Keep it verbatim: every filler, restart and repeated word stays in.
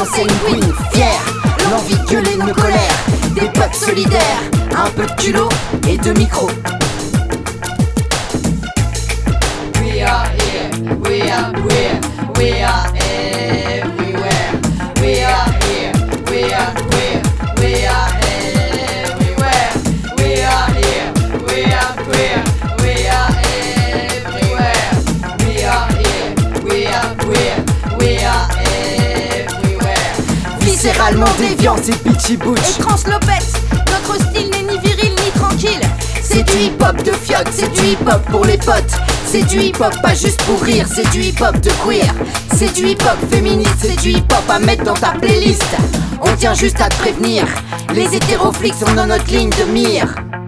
sanguine, fier, l'envie de gueuler nos colères, des peuples solidaires, un peu de culot et de micro. We are here, we are queer, we are everywhere. We are here, we are queer, we are everywhere. We are here, we are queer, we are everywhere. We are here, we are queer, we are everywhere. Viscéralement déviant, c'est Pitchy Butch Et Translopette, notre style n'est ni viril ni tranquille. C'est du hip-hop de fioc, c'est du hip-hop pour les potes. C'est du hip-hop pas juste pour rire, c'est du hip-hop de queer. C'est du hip-hop féministe, c'est du hip-hop à mettre dans ta playlist. On tient juste à te prévenir, les hétéroflics sont dans notre ligne de mire.